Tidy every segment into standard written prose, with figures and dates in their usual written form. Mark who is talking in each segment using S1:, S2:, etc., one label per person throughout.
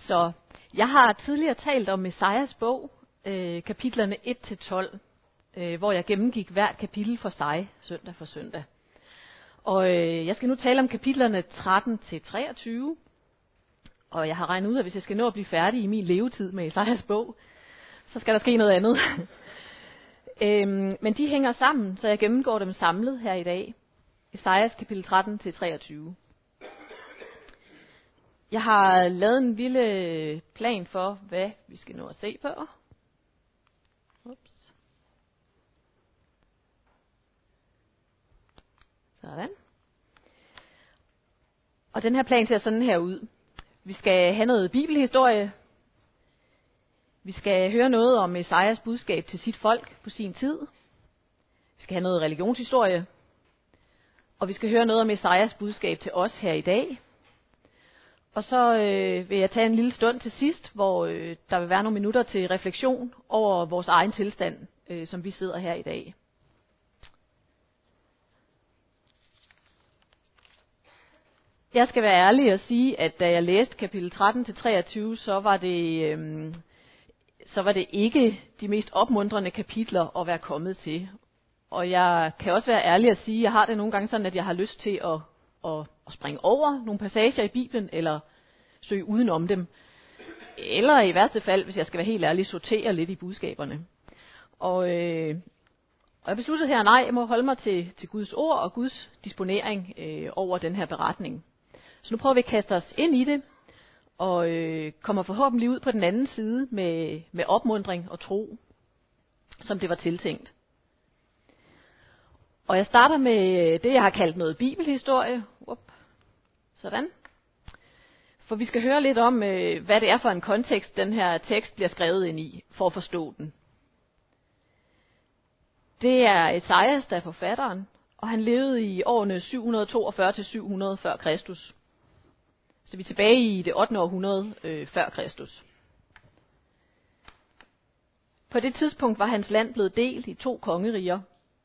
S1: Så jeg har tidligere talt om Esajas bog, kapitlerne 1-12, hvor jeg gennemgik hvert kapitel for sig, søndag for søndag. Og jeg skal nu tale om kapitlerne 13-23, og jeg har regnet ud, at hvis jeg skal nå at blive færdig i min levetid med Esajas bog, så skal der ske noget andet. Men de hænger sammen, så jeg gennemgår dem samlet her i dag. Esajas kapitel 13-23. Jeg har lavet en lille plan for, hvad vi skal nå at se på. Ups. Sådan. Og den her plan ser sådan her ud. Vi skal have noget bibelhistorie. Vi skal høre noget om Esajas budskab til sit folk på sin tid. Vi skal have noget religionshistorie. Og vi skal høre noget om Esajas budskab til os her i dag. Og så vil jeg tage en lille stund til sidst, hvor der vil være nogle minutter til refleksion over vores egen tilstand, som vi sidder her i dag. Jeg skal være ærlig og sige, at da jeg læste kapitel 13-23, så var det ikke de mest opmuntrende kapitler at være kommet til. Og jeg kan også være ærlig at sige, at jeg har det nogle gange sådan, at jeg har lyst til at springe over nogle passager i Bibelen, eller søge udenom dem. Eller i værste fald, hvis jeg skal være helt ærlig, sortere lidt i budskaberne. Og jeg besluttede her, nej, jeg må holde mig til Guds ord og Guds disponering over den her beretning. Så nu prøver vi at kaste os ind i det, og kommer forhåbentlig ud på den anden side med opmuntring og tro, som det var tiltænkt. Og jeg starter med det, jeg har kaldt noget bibelhistorie. Sådan. For vi skal høre lidt om, hvad det er for en kontekst, den her tekst bliver skrevet ind i, for at forstå den. Det er Esajas, der er forfatteren, og han levede i årene 742-700 før Kristus. Så vi er tilbage i det 8. århundrede før Kristus. På det tidspunkt var hans land blevet delt i 2 kongeriger.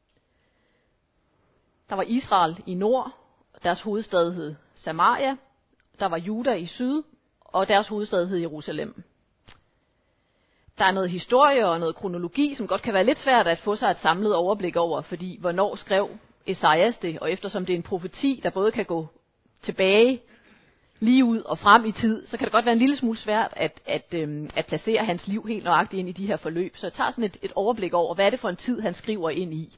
S1: Der var Israel i nord, deres hovedstad hed Samaria. Der var Juda i syd, og deres hovedstad hed Jerusalem. Der er noget historie og noget kronologi, som godt kan være lidt svært at få sig et samlet overblik over, fordi hvornår skrev Esajas det, og eftersom det er en profeti, der både kan gå tilbage, lige ud og frem i tid, så kan det godt være en lille smule svært at placere hans liv helt nøjagtigt ind i de her forløb. Så jeg tager sådan et overblik over, hvad er det for en tid, han skriver ind i.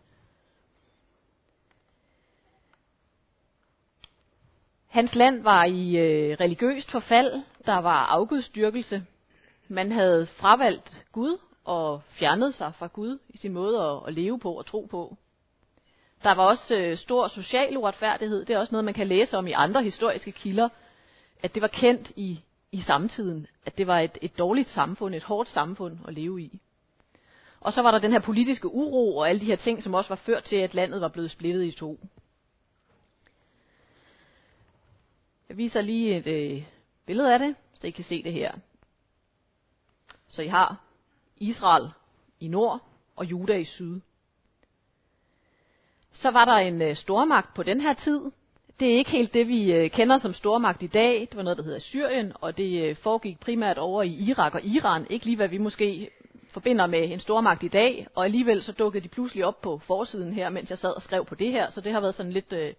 S1: Hans land var i religiøst forfald, der var afgudsdyrkelse. Man havde fravalgt Gud og fjernet sig fra Gud i sin måde at leve på og tro på. Der var også stor social uretfærdighed. Det er også noget, man kan læse om i andre historiske kilder, at det var kendt i samtiden, at det var et dårligt samfund, et hårdt samfund at leve i. Og så var der den her politiske uro og alle de her ting, som også var ført til, at landet var blevet splittet i 2. Jeg viser lige et billede af det, så I kan se det her. Så I har Israel i nord og Juda i syd. Så var der en stormagt på den her tid. Det er ikke helt det, vi kender som stormagt i dag. Det var noget, der hedder Syrien, og det foregik primært over i Irak og Iran. Ikke lige hvad vi måske forbinder med en stormagt i dag, og alligevel så dukkede de pludselig op på forsiden her, mens jeg sad og skrev på det her, så det har været sådan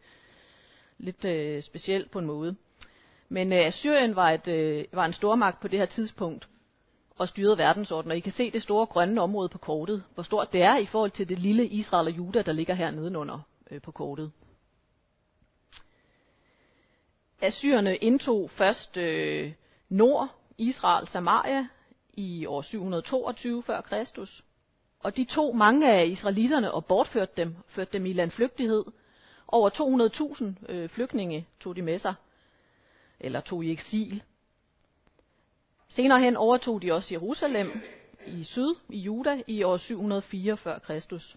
S1: lidt specielt på en måde. Men Syrien var en stormagt på det her tidspunkt, og styrede verdensordenen, og I kan se det store grønne område på kortet, hvor stort det er i forhold til det lille Israel og Juda, der ligger her nedenunder på kortet. Assyrerne indtog først nord, Israel, Samaria, i år 722 før Kristus, og de tog mange af israelitterne og bortførte dem i landflygtighed. Over 200.000 flygtninge tog de med sig, eller tog i eksil. Senere hen overtog de også Jerusalem i syd, i Juda, i år 704 før Kristus.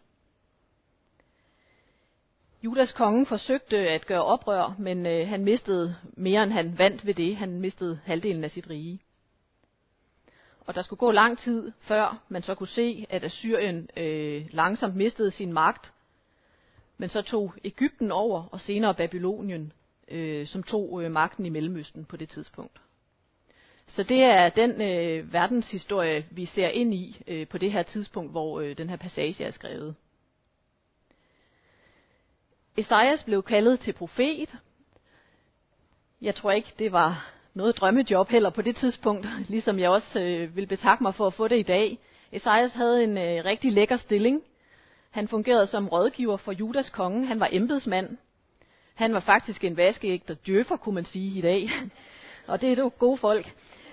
S1: Judas konge forsøgte at gøre oprør, men han mistede mere, end han vandt ved det. Han mistede halvdelen af sit rige. Og der skulle gå lang tid, før man så kunne se, at Assyrien langsomt mistede sin magt. Men så tog Egypten over, og senere Babylonien, som tog magten i Mellemøsten på det tidspunkt. Så det er den verdenshistorie, vi ser ind i på det her tidspunkt, hvor den her passage er skrevet. Esajas blev kaldet til profet. Jeg tror ikke, det var noget drømmejob heller på det tidspunkt, ligesom jeg også vil betakke mig for at få det i dag. Esajas havde en rigtig lækker stilling. Han fungerede som rådgiver for Judas konge. Han var embedsmand. Han var faktisk en vaskeægte djøfer, kunne man sige i dag. Og det er jo gode folk.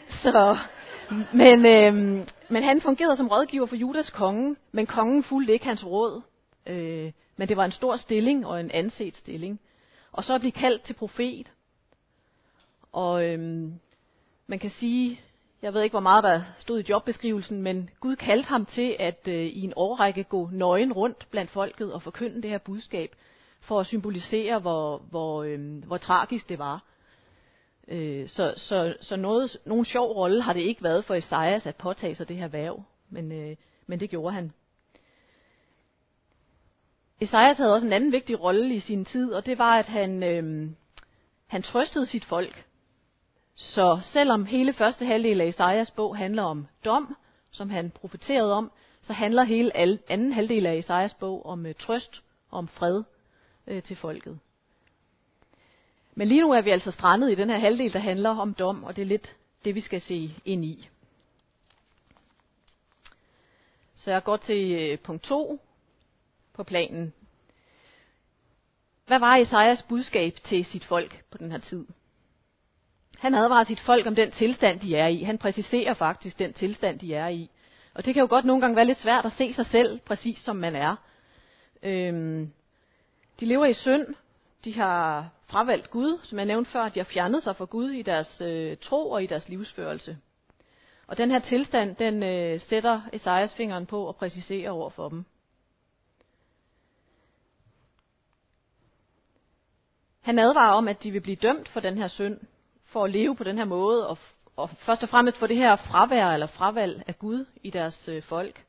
S1: Men han fungerede som rådgiver for Judas konge, men kongen fulgte ikke hans råd. Men det var en stor stilling og en anset stilling. Og så at blive kaldt til profet. Og man kan sige, jeg ved ikke hvor meget der stod i jobbeskrivelsen, men Gud kaldte ham til at i en årrække gå nøgen rundt blandt folket og forkynde det her budskab, for at symbolisere hvor tragisk det var. Så nogen sjov rolle har det ikke været for Esajas at påtage sig det her hverv, men det gjorde han. Esajas havde også en anden vigtig rolle i sin tid, og det var, at han trøstede sit folk. Så selvom hele første halvdel af Esajas bog handler om dom, som han profeterede om, så handler hele anden halvdel af Esajas bog om trøst og om fred til folket. Men lige nu er vi altså strandet i den her halvdel, der handler om dom, og det er lidt det, vi skal se ind i. Så jeg går til punkt 2 på planen. Hvad var Esajas budskab til sit folk på den her tid? Han advarer sit folk om den tilstand, de er i. Han præciserer faktisk den tilstand, de er i. Og det kan jo godt nogle gange være lidt svært at se sig selv præcis som man er. De lever i synd. De har fravalgt Gud, som jeg nævnte før. De har fjernet sig fra Gud i deres tro og i deres livsførelse. Og den her tilstand, den sætter Esajas fingeren på og præciserer over for dem. Han advarer om, at de vil blive dømt for den her synd, for at leve på den her måde, og først og fremmest for det her fravær eller fravalg af Gud i deres folk.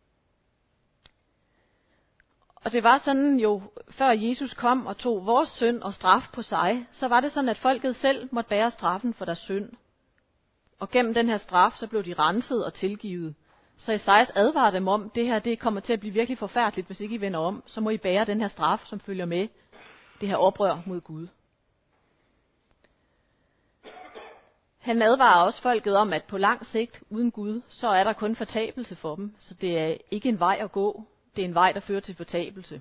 S1: Og det var sådan jo, før Jesus kom og tog vores synd og straf på sig, så var det sådan, at folket selv måtte bære straffen for deres synd. Og gennem den her straf, så blev de renset og tilgivet. Så Esajas advarer dem om, det her det kommer til at blive virkelig forfærdeligt, hvis ikke I vender om. Så må I bære den her straf, som følger med det her oprør mod Gud. Han advarer også folket om, at på lang sigt, uden Gud, så er der kun fortabelse for dem. Så det er ikke en vej at gå. Det er en vej, der fører til fortabelse.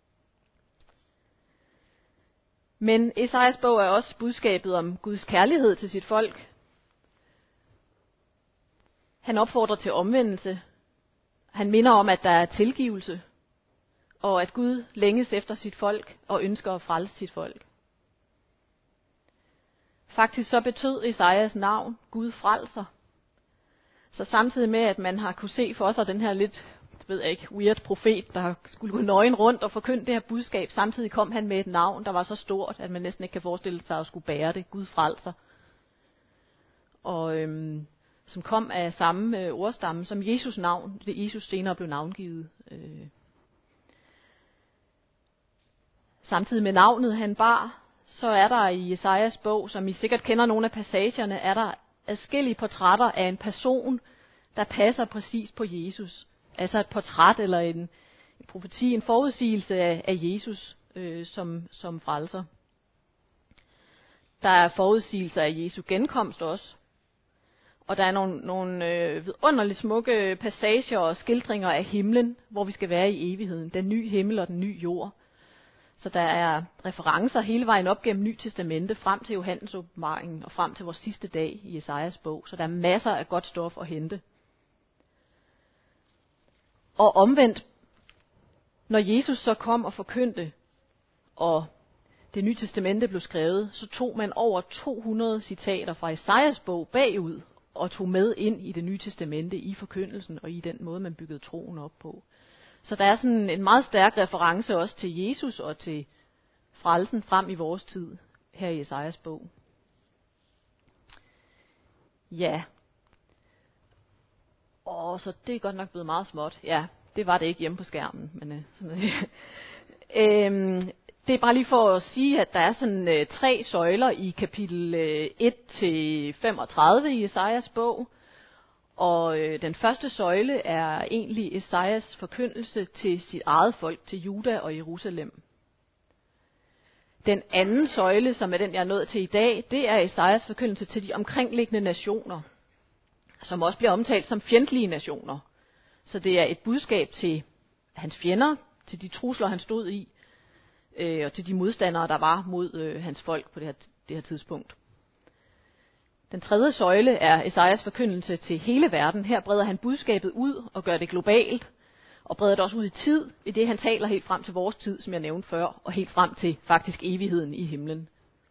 S1: Men Esajas bog er også budskabet om Guds kærlighed til sit folk. Han opfordrer til omvendelse. Han minder om, at der er tilgivelse, og at Gud længes efter sit folk og ønsker at frelse sit folk. Faktisk så betød Esajas navn Gud frelser. Så samtidig med, at man har kunne se for sig den her lidt, weird profet, der skulle gå nøgen rundt og forkynde det her budskab, samtidig kom han med et navn, der var så stort, at man næsten ikke kan forestille sig at skulle bære det. Gud frelser. Og som kom af samme ordstamme som Jesus navn, det Jesus senere blev navngivet. Samtidig med navnet han bar, så er der i Esajas bog, som I sikkert kender nogle af passagerne, er der adskillige portrætter af en person, der passer præcis på Jesus. Altså et portræt eller en profeti, en forudsigelse af Jesus som frelser. Der er forudsigelser af Jesu genkomst også. Og der er nogle vidunderligt smukke passager og skildringer af himlen, hvor vi skal være i evigheden. Den nye himmel og den nye jord. Så der er referencer hele vejen op gennem Ny Testamente, frem til Johannes åbenbaringen og frem til vores sidste dag i Esajas bog. Så der er masser af godt stof at hente. Og omvendt, når Jesus så kom og forkyndte, og det Nye Testamente blev skrevet, så tog man over 200 citater fra Esajas bog bagud, og tog med ind i det Nye Testamente i forkyndelsen og i den måde, man byggede troen op på. Så der er sådan en meget stærk reference også til Jesus og til frelsen frem i vores tid her i Esajas bog. Ja. Så det er godt nok blevet meget småt. Ja, det var det ikke hjemme på skærmen. Men, Det er bare lige for at sige, at der er sådan 3 søjler i kapitel 1-35 i Esajas bog. Og den første søjle er egentlig Esajas forkyndelse til sit eget folk, til Juda og Jerusalem. Den anden søjle, som er den, jeg er nået til i dag, det er Esajas forkyndelse til de omkringliggende nationer, som også bliver omtalt som fjendtlige nationer. Så det er et budskab til hans fjender, til de trusler, han stod i, og til de modstandere, der var mod hans folk på det her tidspunkt. Den tredje søjle er Esajas forkyndelse til hele verden. Her breder han budskabet ud og gør det globalt, og breder det også ud i tid, i det han taler helt frem til vores tid, som jeg nævnte før, og helt frem til faktisk evigheden i himlen.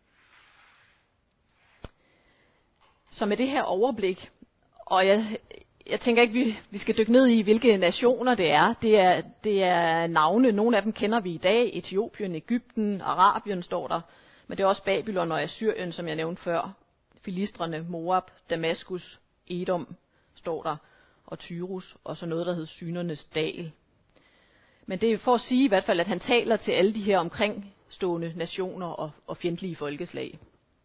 S1: Så med det her overblik, og jeg tænker ikke, vi skal dykke ned i, hvilke nationer det er. Det er navne, nogle af dem kender vi i dag. Etiopien, Egypten, Arabien står der, men det er også Babylon og Assyrien, som jeg nævnte før. Filistrene, Moab, Damaskus, Edom står der, og Tyrus, og så noget, der hedder Synernes dal. Men det er for at sige i hvert fald, at han taler til alle de her omkringstående nationer og fjendtlige folkeslag.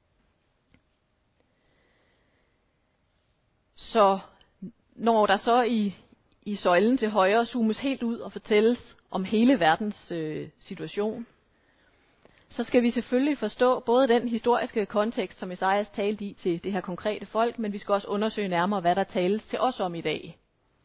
S1: Så når der så i søjlen til højre zoomes helt ud og fortælles om hele verdens situation, så skal vi selvfølgelig forstå både den historiske kontekst, som Esajas talte i til det her konkrete folk, men vi skal også undersøge nærmere, hvad der tales til os om i dag.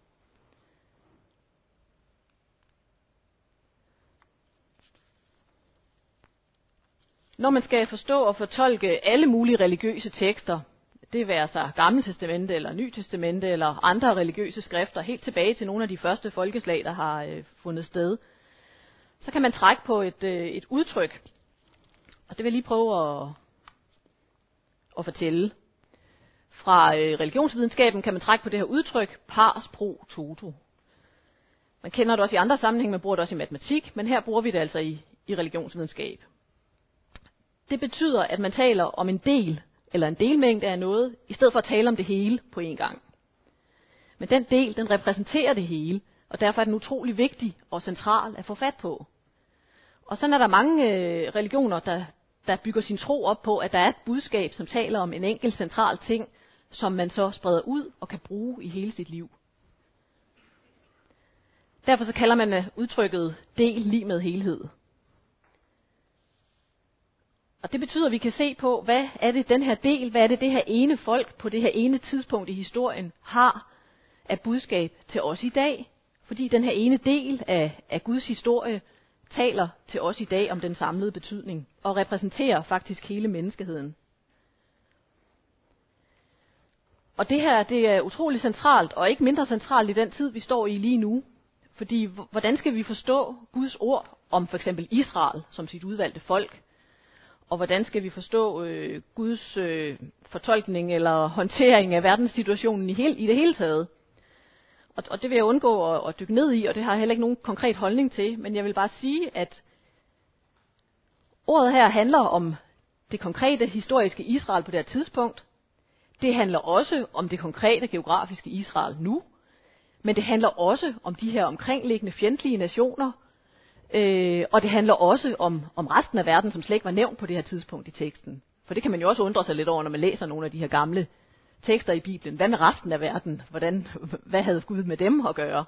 S1: Når man skal forstå og fortolke alle mulige religiøse tekster, det være sig Gamle Testamente eller Ny Testamente eller andre religiøse skrifter, helt tilbage til nogle af de første folkeslag, der har fundet sted, så kan man trække på et udtryk. Og det vil jeg lige prøve at fortælle. Fra religionsvidenskaben kan man trække på det her udtryk, pars pro toto. Man kender det også i andre sammenhænge, man bruger det også i matematik, men her bruger vi det altså i religionsvidenskab. Det betyder, at man taler om en del eller en delmængde af noget, i stedet for at tale om det hele på én gang. Men den del, den repræsenterer det hele, og derfor er den utrolig vigtig og central at få fat på. Og sådan er der mange religioner, der bygger sin tro op på, at der er et budskab, som taler om en enkelt central ting, som man så spreder ud og kan bruge i hele sit liv. Derfor så kalder man udtrykket del lig med helhed. Og det betyder, at vi kan se på, hvad er det den her del, hvad er det her ene folk på det her ene tidspunkt i historien har af budskab til os i dag. Fordi den her ene del af Guds historie taler til os i dag om den samlede betydning og repræsenterer faktisk hele menneskeheden. Og det her, det er utrolig centralt og ikke mindre centralt i den tid, vi står i lige nu. Fordi hvordan skal vi forstå Guds ord om for eksempel Israel som sit udvalgte folk? Og hvordan skal vi forstå Guds fortolkning eller håndtering af verdenssituationen i det hele taget? Og det vil jeg undgå at dykke ned i, og det har jeg heller ikke nogen konkret holdning til. Men jeg vil bare sige, at ordet her handler om det konkrete historiske Israel på det her tidspunkt. Det handler også om det konkrete geografiske Israel nu. Men det handler også om de her omkringliggende fjendtlige nationer. Og det handler også om resten af verden, som slet ikke var nævnt på det her tidspunkt i teksten. For det kan man jo også undre sig lidt over, når man læser nogle af de her gamle tekster i Bibelen. Hvad med resten af verden? Hvad havde Gud med dem at gøre?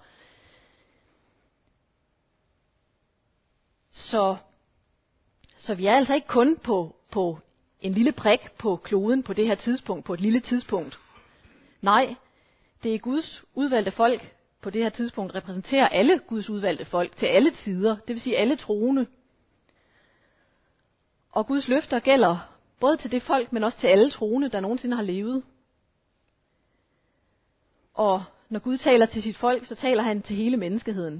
S1: Så vi er altså ikke kun på en lille prik på kloden på det her tidspunkt, på et lille tidspunkt. Nej, det er Guds udvalgte folk på det her tidspunkt, repræsenterer alle Guds udvalgte folk til alle tider, det vil sige alle troende. Og Guds løfter gælder både til det folk, men også til alle troende, der nogensinde har levet. Og når Gud taler til sit folk, så taler han til hele menneskeheden.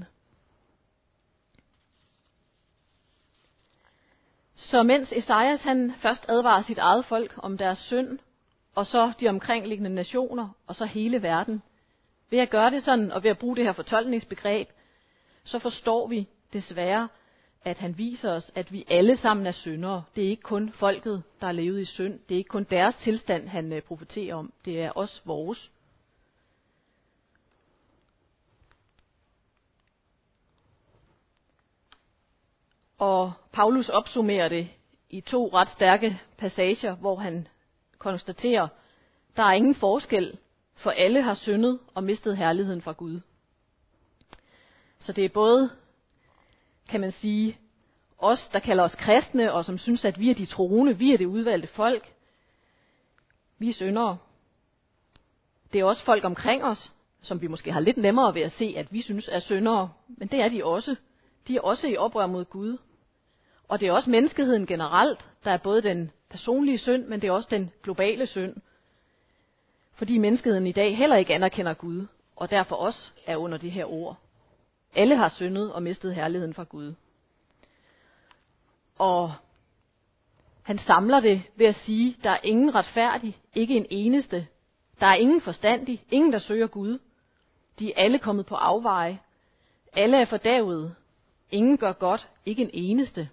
S1: Så mens Esajas han først advarer sit eget folk om deres synd, og så de omkringliggende nationer, og så hele verden, ved at gøre det sådan, og ved at bruge det her fortolkningsbegreb, så forstår vi desværre, at han viser os, at vi alle sammen er syndere. Det er ikke kun folket, der har levet i synd. Det er ikke kun deres tilstand, han profeterer om. Det er også vores. Og Paulus opsummerer det i 2 ret stærke passager, hvor han konstaterer, der er ingen forskel, for alle har syndet og mistet herligheden fra Gud. Så det er både, kan man sige, os, der kalder os kristne, og som synes, at vi er de troende, vi er det udvalgte folk. Vi er syndere. Det er også folk omkring os, som vi måske har lidt nemmere ved at se, at vi synes er syndere. Men det er de også. De er også i oprør mod Gud. Og det er også menneskeheden generelt, der er både den personlige synd, men det er også den globale synd. Fordi menneskeheden i dag heller ikke anerkender Gud, og derfor også er under det her ord. Alle har syndet og mistet herligheden fra Gud. Og han samler det ved at sige, der er ingen retfærdig, ikke en eneste. Der er ingen forstandig, ingen der søger Gud. De er alle kommet på afveje. Alle er fordærvede. Ingen gør godt, ikke en eneste.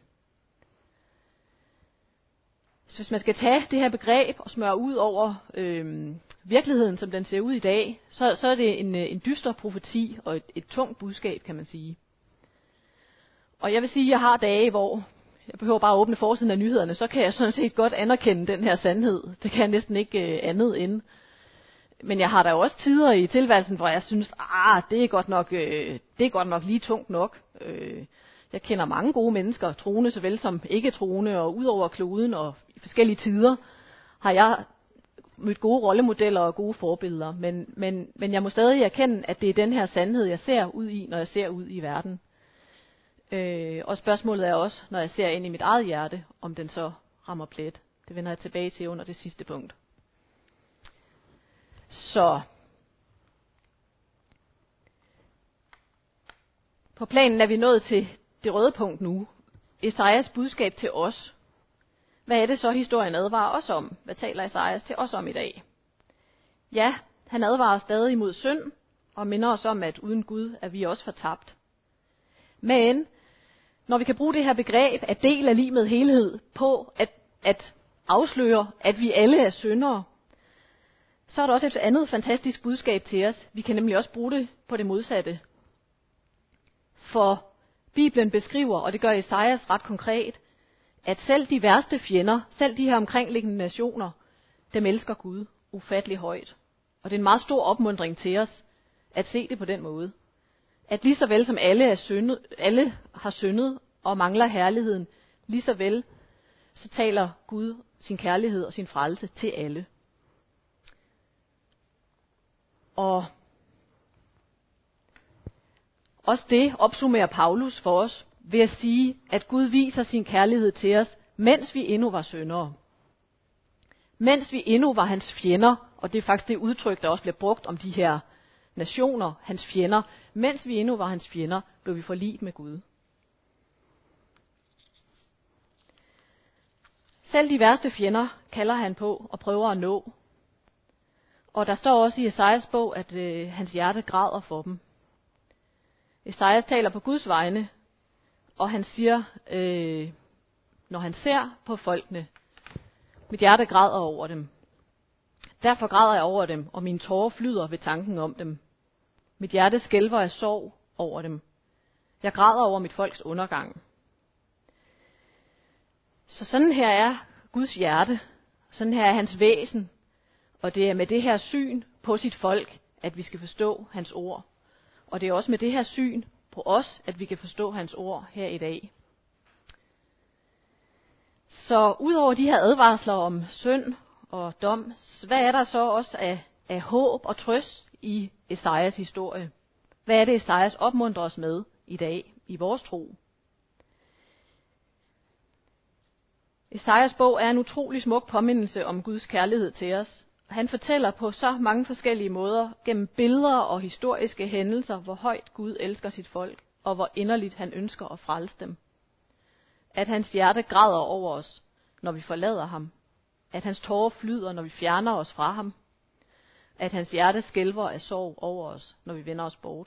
S1: Så hvis man skal tage det her begreb og smøre ud over virkeligheden, som den ser ud i dag, så er det en dyster profeti og et tungt budskab, kan man sige. Og jeg vil sige, at jeg har dage, hvor jeg behøver bare at åbne forsiden af nyhederne, så kan jeg sådan set godt anerkende den her sandhed. Det kan jeg næsten ikke andet end. Men jeg har da også tider i tilværelsen, hvor jeg synes, det er godt nok lige tungt nok. Jeg kender mange gode mennesker, troende såvel som ikke troende, og ud over kloden og i forskellige tider har jeg mødt gode rollemodeller og gode forbilleder. Men jeg må stadig erkende, at det er den her sandhed, jeg ser ud i, når jeg ser ud i verden. Og spørgsmålet er også, når jeg ser ind i mit eget hjerte, om den så rammer plet. Det vender jeg tilbage til under det sidste punkt. Så på planen er vi nået til det røde punkt nu. Esajas budskab til os. Hvad er det så, historien advarer os om? Hvad taler Esajas til os om i dag? Ja, han advarer stadig imod synd, og minder os om, at uden Gud er vi også fortabt. Men når vi kan bruge det her begreb, at del er lig med helhed, på at afsløre, at vi alle er syndere, så er der også et andet fantastisk budskab til os. Vi kan nemlig også bruge det på det modsatte. For Bibelen beskriver, og det gør Esajas ret konkret, at selv de værste fjender, selv de her omkringliggende nationer, dem elsker Gud ufattelig højt. Og det er en meget stor opmuntring til os, at se det på den måde. At lige så vel som alle har syndet og mangler herligheden, lige så vel så taler Gud sin kærlighed og sin frelse til alle. Og også det opsummerer Paulus for os ved at sige, at Gud viser sin kærlighed til os, mens vi endnu var syndere. Mens vi endnu var hans fjender, og det er faktisk det udtryk, der også bliver brugt om de her nationer, hans fjender. Mens vi endnu var hans fjender, blev vi forliget med Gud. Selv de værste fjender kalder han på og prøver at nå. Og der står også i Esajas bog, at hans hjerte græder for dem. Esajas taler på Guds vegne, og han siger, når han ser på folkene, mit hjerte græder over dem. Derfor græder jeg over dem, og mine tårer flyder ved tanken om dem. Mit hjerte skælver af sorg over dem. Jeg græder over mit folks undergang. Så sådan her er Guds hjerte. Sådan her er hans væsen. Og det er med det her syn på sit folk, at vi skal forstå hans ord. Og det er også med det her syn på os, at vi kan forstå hans ord her i dag. Så udover de her advarsler om synd og dom, hvad er der så også af håb og trøst i Esajas historie? Hvad er det, Esajas opmuntrer os med i dag i vores tro? Esajas bog er en utrolig smuk påmindelse om Guds kærlighed til os. Han fortæller på så mange forskellige måder, gennem billeder og historiske hændelser, hvor højt Gud elsker sit folk, og hvor inderligt han ønsker at frelse dem. At hans hjerte græder over os, når vi forlader ham. At hans tårer flyder, når vi fjerner os fra ham. At hans hjerte skælver af sorg over os, når vi vender os bort.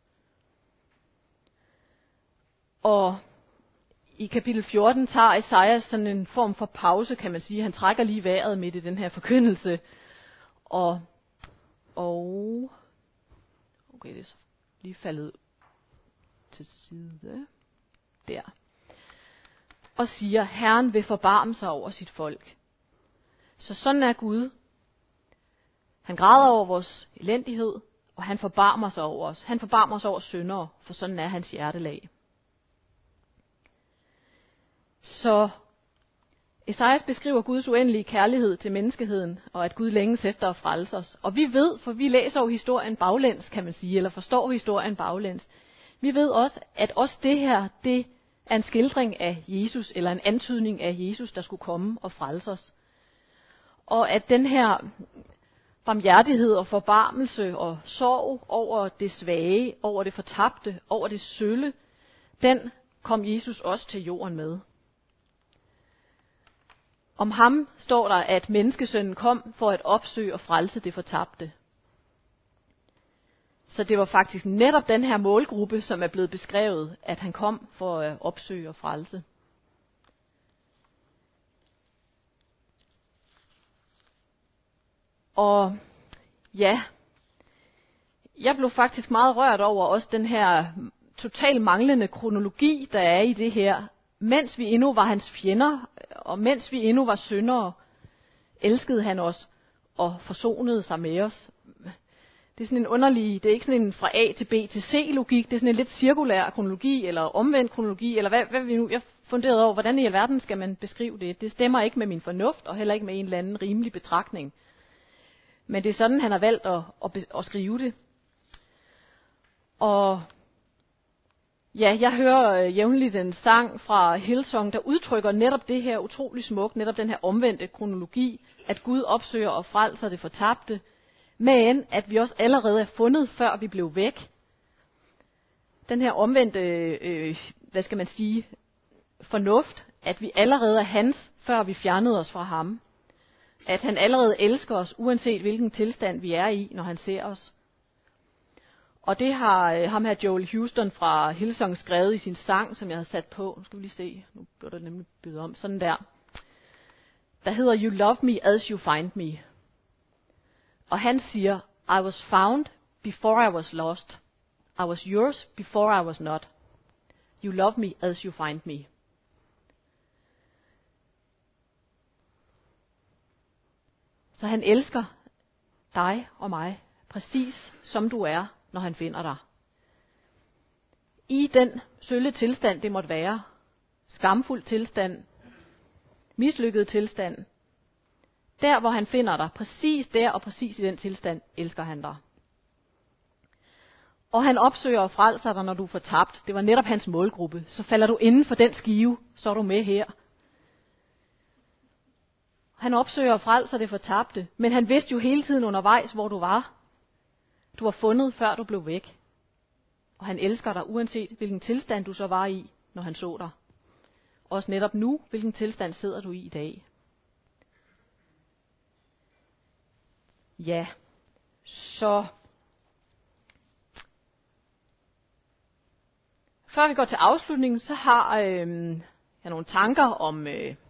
S1: Og i kapitel 14 tager Esajas sådan en form for pause, kan man sige. Han trækker lige vejret midt i den her forkyndelse. Og okay, det er så lige faldet til side. Der. og siger, Herren vil forbarme sig over sit folk. Så sådan er Gud. Han græder over vores elendighed, og han forbarmer sig over os. Han forbarmer sig over syndere, for sådan er hans hjertelag. Så Esajas beskriver Guds uendelige kærlighed til menneskeheden, og at Gud længes efter at frelse os. Og vi ved, for vi læser jo historien baglæns, kan man sige, eller forstår historien baglæns. Vi ved også, at også det her, det er en skildring af Jesus, eller en antydning af Jesus, der skulle komme og frelse os. Og at den her barmhjertighed og forbarmelse og sorg over det svage, over det fortabte, over det sølle, den kom Jesus også til jorden med. Om ham står der, at menneskesønnen kom for at opsøge og frelse det fortabte. Så det var faktisk netop den her målgruppe, som er blevet beskrevet, at han kom for at opsøge og frelse. Og ja, jeg blev faktisk meget rørt over også den her totalt manglende kronologi, der er i det her. Mens vi endnu var hans fjender, og mens vi endnu var syndere, elskede han os og forsonede sig med os. Det er sådan en underlig, det er ikke sådan en fra A til B til C logik, det er sådan en lidt cirkulær kronologi, eller omvendt kronologi, eller hvad vi nu, jeg funderede over, hvordan i alverden skal man beskrive det. Det stemmer ikke med min fornuft, og heller ikke med en eller anden rimelig betragtning. Men det er sådan, han har valgt at skrive det. Og ja, jeg hører jævnligt en sang fra Hillsong, der udtrykker netop det her utrolig smukt, netop den her omvendte kronologi, at Gud opsøger og frelser det fortabte, men at vi også allerede er fundet, før vi blev væk. Den her omvendte, fornuft, at vi allerede er hans, før vi fjernede os fra ham. At han allerede elsker os, uanset hvilken tilstand vi er i, når han ser os. Og det har ham her Joel Houston fra Hillsong skrevet i sin sang, som jeg havde sat på. Nu skal vi lige se, nu bliver der nemlig bydet om. Sådan der. Der hedder You Love Me As You Find Me. Og han siger, I was found before I was lost. I was yours before I was not. You love me as you find me. Så han elsker dig og mig, præcis som du er, når han finder dig. I den sølle tilstand, det måtte være, skamfuld tilstand, mislykket tilstand, der hvor han finder dig, præcis der og præcis i den tilstand, elsker han dig. Og han opsøger og frelser dig, når du er fortabt. Det var netop hans målgruppe. Så falder du inden for den skive, så er du med her. Han opsøger og frelser det fortabte, men han vidste jo hele tiden undervejs, hvor du var. Du var fundet, før du blev væk. Og han elsker dig, uanset hvilken tilstand du så var i, når han så dig. Også netop nu, hvilken tilstand sidder du i dag. Ja, så før vi går til afslutningen, så har jeg nogle tanker om,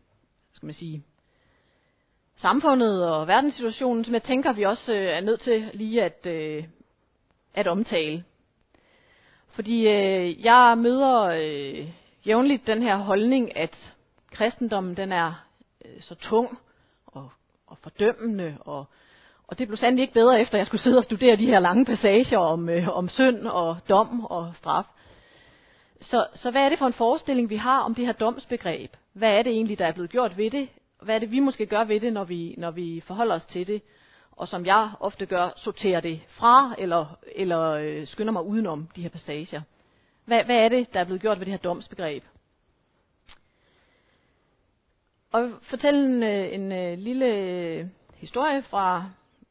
S1: samfundet og verdenssituationen, som jeg tænker, vi også er nødt til lige at omtale. Fordi jeg møder jævnligt den her holdning, at kristendommen den er så tung og fordømmende, og det blev sandelig ikke bedre, efter jeg skulle sidde og studere de her lange passager om synd og dom og straf. Så hvad er det for en forestilling, vi har om det her domsbegreb? Hvad er det egentlig, der er blevet gjort ved det? Hvad er det, vi måske gør ved det, når vi forholder os til det? Og som jeg ofte gør, sorterer det fra, eller skynder mig udenom de her passager. Hvad er det, der er blevet gjort ved det her domsbegreb? Og jeg vil fortælle en lille historie fra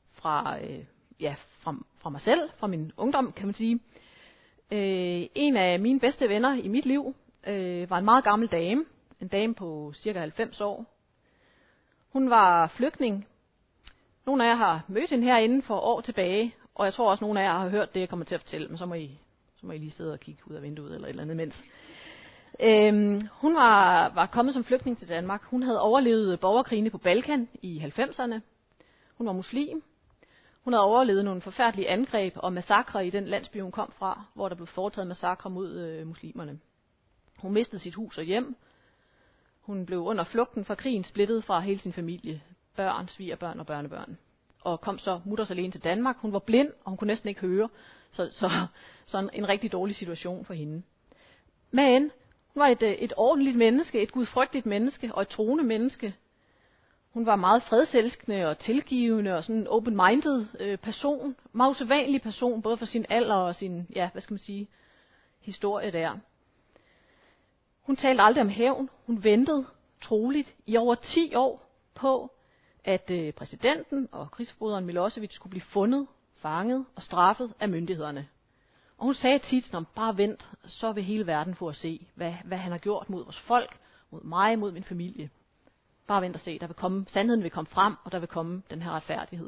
S1: mig selv, fra min ungdom, kan man sige. En af mine bedste venner i mit liv var en meget gammel dame. En dame på cirka 90 år. Hun var flygtning. Nogle af jer har mødt hende herinde for år tilbage, og jeg tror også, nogle af jer har hørt det, jeg kommer til at fortælle, men så må I lige sidde og kigge ud af vinduet eller et eller andet imens. Hun var kommet som flygtning til Danmark. Hun havde overlevet borgerkrigene på Balkan i 90'erne. Hun var muslim. Hun havde overlevet nogle forfærdelige angreb og massakre i den landsby, hun kom fra, hvor der blev foretaget massakre mod muslimerne. Hun mistede sit hus og hjem, Hun blev under flugten fra krigen splittet fra hele sin familie, børn, svigerbørn og børnebørn. Og kom så mutters alene til Danmark. Hun var blind, og hun kunne næsten ikke høre. Så en rigtig dårlig situation for hende. Men hun var et ordentligt menneske, et gudfrygtigt menneske og et troende menneske. Hun var meget fredselskende og tilgivende og sådan en open-minded person. Meget usædvanlig person, både for sin alder og sin, historie der. Hun talte aldrig om hævn. Hun ventede troligt i over 10 år på, at præsidenten og krigsforbryderen Milosevic skulle blive fundet, fanget og straffet af myndighederne. Og hun sagde tit, bare vent, så vil hele verden få at se, hvad han har gjort mod vores folk, mod mig, mod min familie. Bare vent og se, sandheden vil komme frem, og der vil komme den her retfærdighed.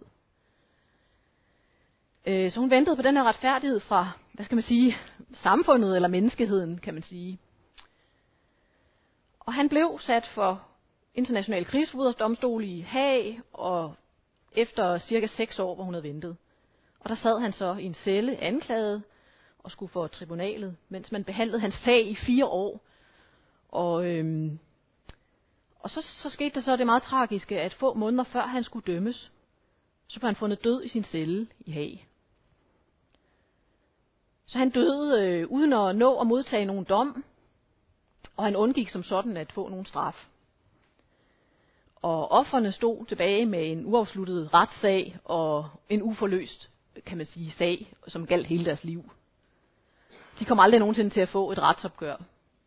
S1: Så hun ventede på den her retfærdighed fra, samfundet eller menneskeheden, kan man sige. Og han blev sat for international krigsforbryderdomstol i Haag, og efter cirka 6 år, hvor hun havde ventet. Og der sad han så i en celle anklaget og skulle for tribunalet, mens man behandlede hans sag i 4 år. Og så skete der så det meget tragiske, at få måneder før han skulle dømmes, så blev han fundet død i sin celle i Haag. Så han døde uden at nå at modtage nogen dom, og han undgik som sådan at få nogen straf. Og ofrene stod tilbage med en uafsluttet retssag og en uforløst, sag, som galt hele deres liv. De kom aldrig nogensinde til at få et retsopgør.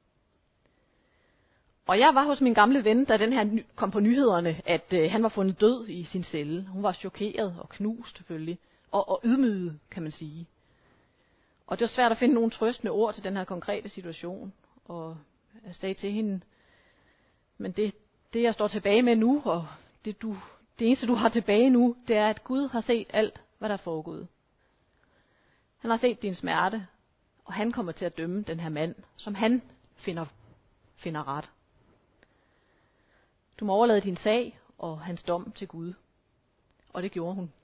S1: Og jeg var hos min gamle ven, da den her kom på nyhederne, at han var fundet død i sin celle. Hun var chokeret og knust selvfølgelig, og ydmyget, kan man sige. Og det var svært at finde nogle trøstende ord til den her konkrete situation. Og jeg sagde til hende, men det jeg står tilbage med nu, og det eneste du har tilbage nu, det er, at Gud har set alt, hvad der er foregået. Han har set din smerte, og han kommer til at dømme den her mand, som han finder ret. Du må overlade din sag og hans dom til Gud. Og det gjorde hun.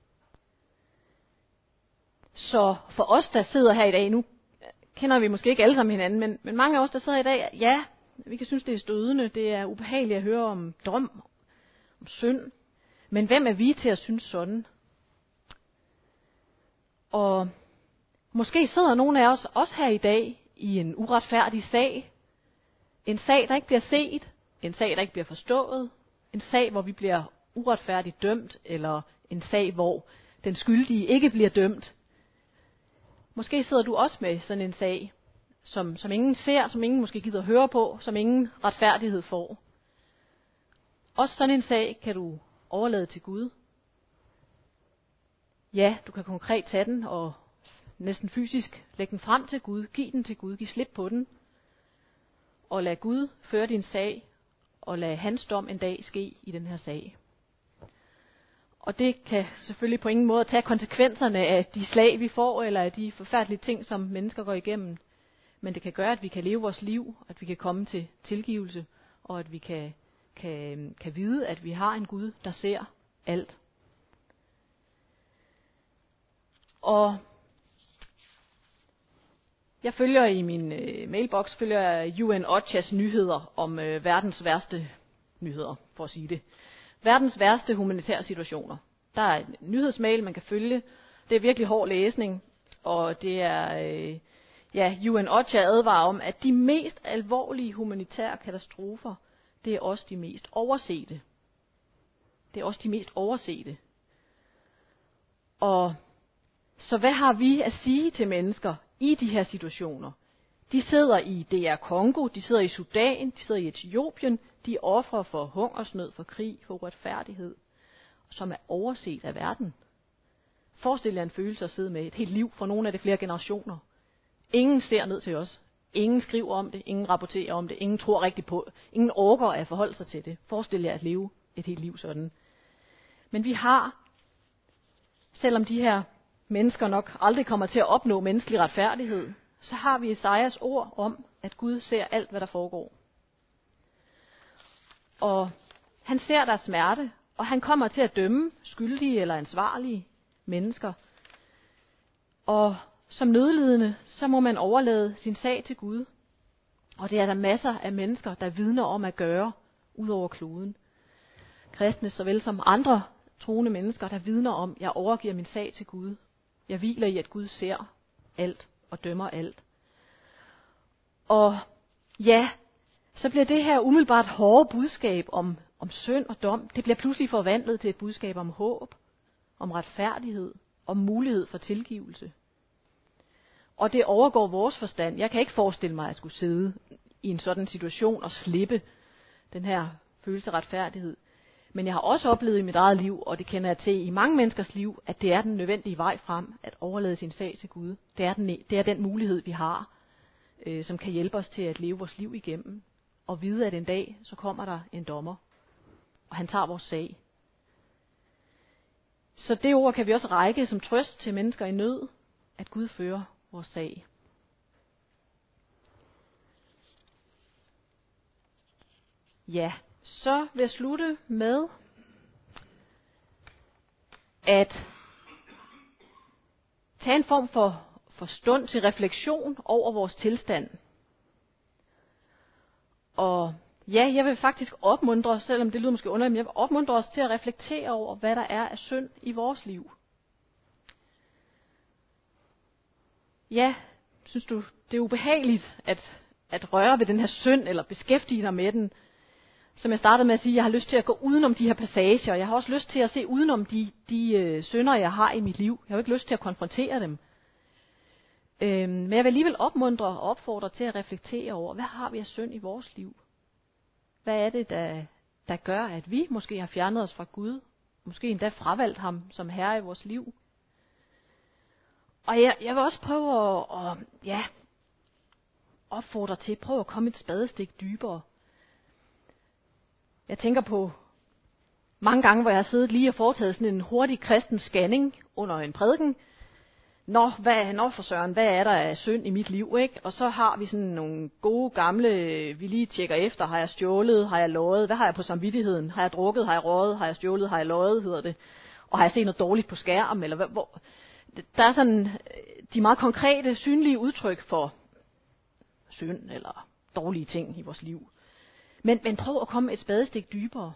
S1: Så for os, der sidder her i dag, nu kender vi måske ikke alle sammen hinanden, men mange af os, der sidder her i dag, ja, vi kan synes, det er stødende, det er ubehageligt at høre om dom, om synd. Men hvem er vi til at synes sådan? Og måske sidder nogle af os også her i dag i en uretfærdig sag. En sag, der ikke bliver set. En sag, der ikke bliver forstået. En sag, hvor vi bliver uretfærdigt dømt. Eller en sag, hvor den skyldige ikke bliver dømt. Måske sidder du også med sådan en sag, som ingen ser, som ingen måske gider høre på, som ingen retfærdighed får. Også sådan en sag kan du overlade til Gud. Ja, du kan konkret tage den og næsten fysisk lægge den frem til Gud, give den til Gud, give slip på den, og lad Gud føre din sag, og lad hans dom en dag ske i den her sag. Og det kan selvfølgelig på ingen måde tage konsekvenserne af de slag, vi får, eller af de forfærdelige ting, som mennesker går igennem. Men det kan gøre, at vi kan leve vores liv, at vi kan komme til tilgivelse, og at vi kan vide, at vi har en Gud, der ser alt. Og jeg følger i min mailbox UN OCHA's nyheder om verdens værste nyheder, for at sige det. Verdens værste humanitære situationer. Der er en nyhedsmail, man kan følge. Det er virkelig hård læsning, og det er UN OCHA advarer om, at de mest alvorlige humanitære katastrofer, det er også de mest oversete. Det er også de mest oversete. Og så hvad har vi at sige til mennesker i de her situationer? De sidder i DR Kongo, de sidder i Sudan, de sidder i Etiopien, de er ofre for hungersnød, for krig, for uretfærdighed, som er overset af verden. Forestil jer en følelse at sidde med et helt liv for nogle af de flere generationer. Ingen ser ned til os. Ingen skriver om det, ingen rapporterer om det, ingen tror rigtigt på, ingen orker at forholde sig til det. Forestil jer at leve et helt liv sådan. Men vi har, selvom de her mennesker nok aldrig kommer til at opnå menneskelig retfærdighed, så har vi Esajas ord om, at Gud ser alt, hvad der foregår. Og han ser deres smerte, og han kommer til at dømme skyldige eller ansvarlige mennesker. Og som nødlidende, så må man overlade sin sag til Gud. Og det er der masser af mennesker, der vidner om at gøre ud over kloden. Kristne såvel som andre troende mennesker, der vidner om, at jeg overgiver min sag til Gud. Jeg hviler i, at Gud ser alt og dømmer alt. Og ja, så bliver det her umiddelbart hårde budskab om synd og dom, det bliver pludselig forvandlet til et budskab om håb, om retfærdighed, om mulighed for tilgivelse. Og det overgår vores forstand. Jeg kan ikke forestille mig, at jeg skulle sidde i en sådan situation og slippe den her følelse af retfærdighed. Men jeg har også oplevet i mit eget liv, og det kender jeg til i mange menneskers liv, at det er den nødvendige vej frem, at overlade sin sag til Gud. Det er den mulighed, vi har, som kan hjælpe os til at leve vores liv igennem. Og vide, at en dag, så kommer der en dommer, og han tager vores sag. Så det ord kan vi også række som trøst til mennesker i nød, at Gud fører vores sag. Ja, så vil jeg slutte med at tage en form for stund til refleksion over vores tilstand. Og ja, jeg vil faktisk opmuntre os, selvom det lyder måske underligt, men jeg vil opmuntre os til at reflektere over, hvad der er af synd i vores liv. Ja, synes du, det er ubehageligt at røre ved den her synd, eller beskæftige dig med den? Som jeg startede med at sige, jeg har lyst til at gå udenom de her passager. Jeg har også lyst til at se udenom de synder, jeg har i mit liv. Jeg har ikke lyst til at konfrontere dem. Men jeg vil alligevel opmuntre og opfordre til at reflektere over, hvad har vi af synd i vores liv? Hvad er det, der gør, at vi måske har fjernet os fra Gud? Måske endda fravalgt ham som herre i vores liv? Og jeg vil også prøve at opfordre til, prøve at komme et spadestik dybere. Jeg tænker på mange gange, hvor jeg har siddet lige og foretaget sådan en hurtig kristen scanning under en prædiken. Nå for søren, hvad er der af synd i mit liv, ikke? Og så har vi sådan nogle gode gamle, vi lige tjekker efter. Har jeg stjålet? Har jeg løjet? Hvad har jeg på samvittigheden? Har jeg drukket? Har jeg røget? Har jeg stjålet? Har jeg løjet, hedder det? Og har jeg set noget dårligt på skærm? Eller hvor? Der er sådan de meget konkrete, synlige udtryk for synd eller dårlige ting i vores liv. Men prøv at komme et spadestik dybere.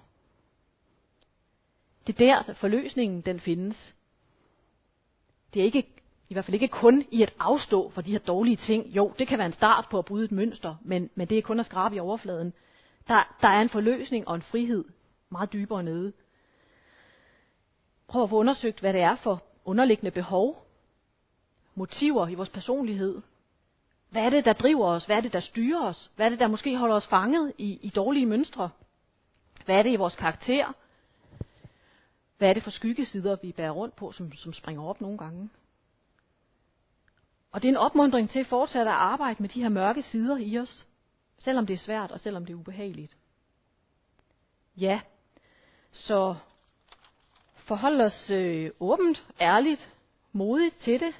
S1: Det er der, forløsningen den findes. Det er ikke, i hvert fald ikke kun i at afstå for de her dårlige ting. Jo, det kan være en start på at bryde et mønster, men det er kun at skrabe i overfladen. Der er en forløsning og en frihed meget dybere nede. Prøv at få undersøgt, hvad det er for underliggende behov, motiver i vores personlighed. Hvad er det, der driver os? Hvad er det, der styrer os? Hvad er det, der måske holder os fanget i dårlige mønstre? Hvad er det i vores karakter? Hvad er det for skyggesider, vi bærer rundt på, som springer op nogle gange? Og det er en opmuntring til fortsat at arbejde med de her mørke sider i os, selvom det er svært og selvom det er ubehageligt. Ja, så forhold os åbent, ærligt, modigt til det.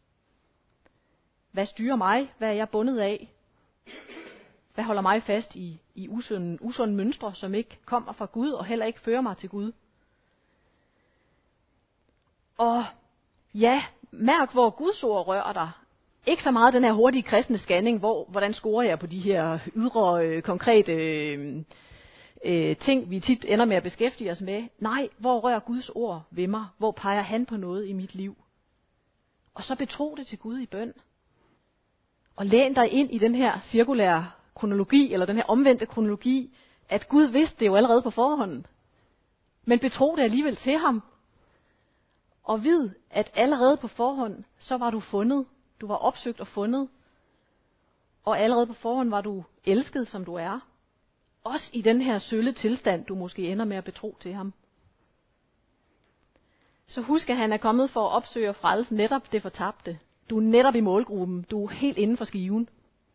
S1: Hvad styrer mig? Hvad er jeg bundet af? Hvad holder mig fast i usunde mønstre, som ikke kommer fra Gud og heller ikke fører mig til Gud? Og ja, mærk, hvor Guds ord rører dig. Ikke så meget den her hurtige kristne scanning, hvordan scorer jeg på de her ydre, konkrete ting, vi tit ender med at beskæftige os med. Nej, hvor rører Guds ord ved mig? Hvor peger han på noget i mit liv? Og så betro det til Gud i bøn. Og læn dig ind i den her cirkulære kronologi, eller den her omvendte kronologi, at Gud vidste det jo allerede på forhånd. Men betro det alligevel til ham. Og vid, at allerede på forhånd, så var du fundet. Du var opsøgt og fundet. Og allerede på forhånd var du elsket, som du er. Også i den her sølle tilstand, du måske ender med at betro til ham. Så husk, at han er kommet for at opsøge og frelse netop det fortabte. Du er netop i målgruppen. Du er helt inden for skiven.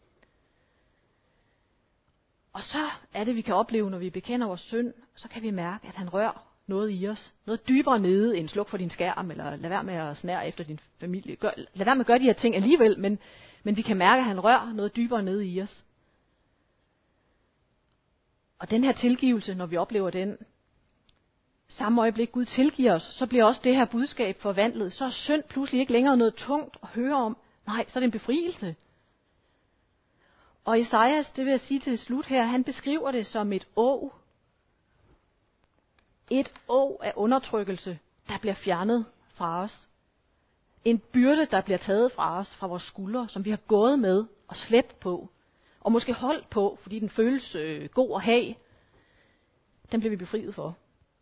S1: Og så er det, vi kan opleve, når vi bekender vores synd, så kan vi mærke, at han rører noget i os. Noget dybere nede end sluk for din skærm, eller lad være med at snære efter din familie. Lad være med at gøre de her ting alligevel, men vi kan mærke, at han rører noget dybere nede i os. Og den her tilgivelse, når vi oplever den, samme øjeblik Gud tilgiver os, så bliver også det her budskab forvandlet. Så er synd pludselig ikke længere noget tungt at høre om. Nej, så er det en befrielse. Og Esajas, det vil jeg sige til slut her, han beskriver det som et åg. Et åg af undertrykkelse, der bliver fjernet fra os. En byrde, der bliver taget fra os, fra vores skuldre, som vi har gået med og slæbt på. Og måske holdt på, fordi den føles god at have. Den bliver vi befriet for.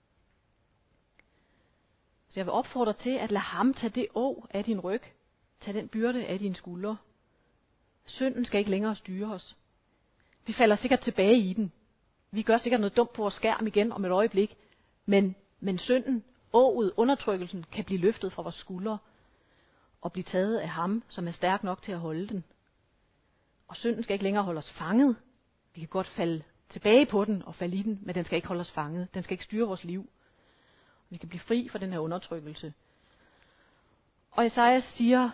S1: Så jeg vil opfordre til at lade ham tage det åg af din ryg. Tag den byrde af dine skuldre. Synden skal ikke længere styre os. Vi falder sikkert tilbage i den. Vi gør sikkert noget dumt på vores skærm igen om et øjeblik. Men synden, åget, undertrykkelsen kan blive løftet fra vores skuldre og blive taget af ham, som er stærk nok til at holde den. Og synden skal ikke længere holde os fanget. Vi kan godt falde tilbage på den og falde i den, men den skal ikke holde os fanget. Den skal ikke styre vores liv. Vi kan blive fri fra den her undertrykkelse. Og Esajas siger,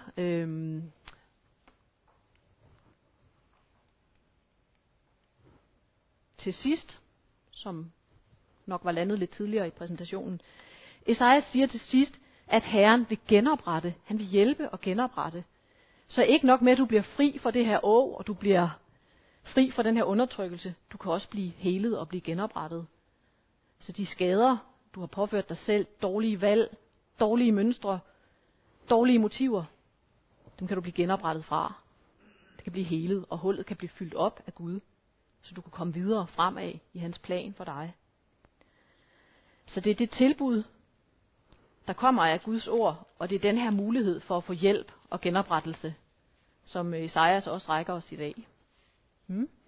S1: til sidst, som nok var landet lidt tidligere i præsentationen, Esajas siger til sidst, at Herren vil genoprette. Han vil hjælpe og genoprette. Så ikke nok med, at du bliver fri fra det her åg, og du bliver fri fra den her undertrykkelse. Du kan også blive helet og blive genoprettet. Så de skader, du har påført dig selv, dårlige valg, dårlige mønstre, dårlige motiver, dem kan du blive genoprettet fra. Det kan blive helet, og hullet kan blive fyldt op af Gud, så du kan komme videre fremad i hans plan for dig. Så det er det tilbud, der kommer af Guds ord, og det er den her mulighed for at få hjælp og genoprettelse, som Esajas også rækker os i dag.